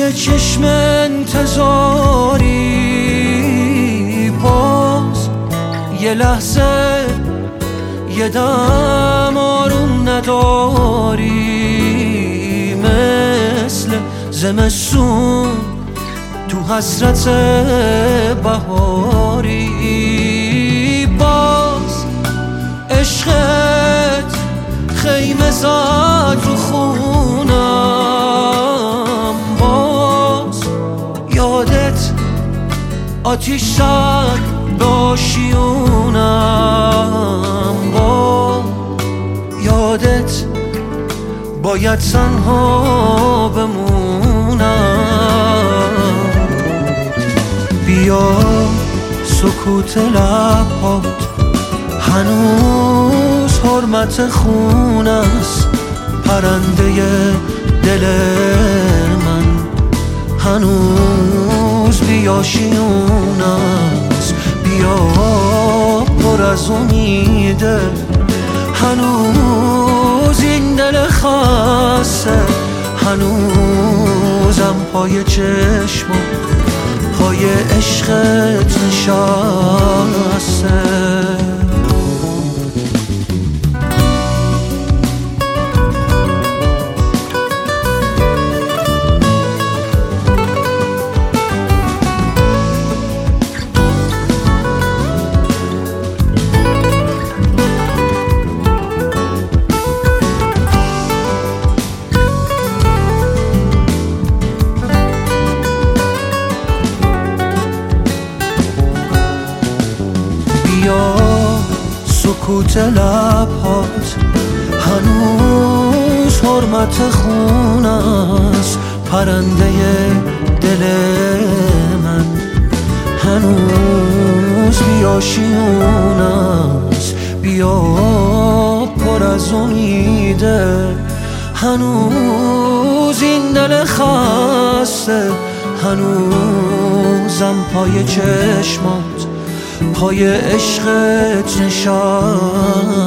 چشم انتظاری، باز یه لحظه یه دم آروم نداری، مثل زمستون تو حسرت بهاری. باز عشقت خیمه زد رو خونم، باز یادت آتیش زد به آشیونم، با یادت باید تنها بمونم. بیا سکوت لبات هنوز حرمت خون است، پرنده دل من هنوز بیاشیون است. بیا پر از امیده، هنوز این دل خسته، هنوزم پای چشمات پای عشقت نشسته. بیا سکوت لبات هنوز حرمت خون است، پرنده دل من هنوز بیاشیون است. بیا پر از امیده، هنوز این دل خسته، هنوزم پای چشمات پای عشقت نشسته.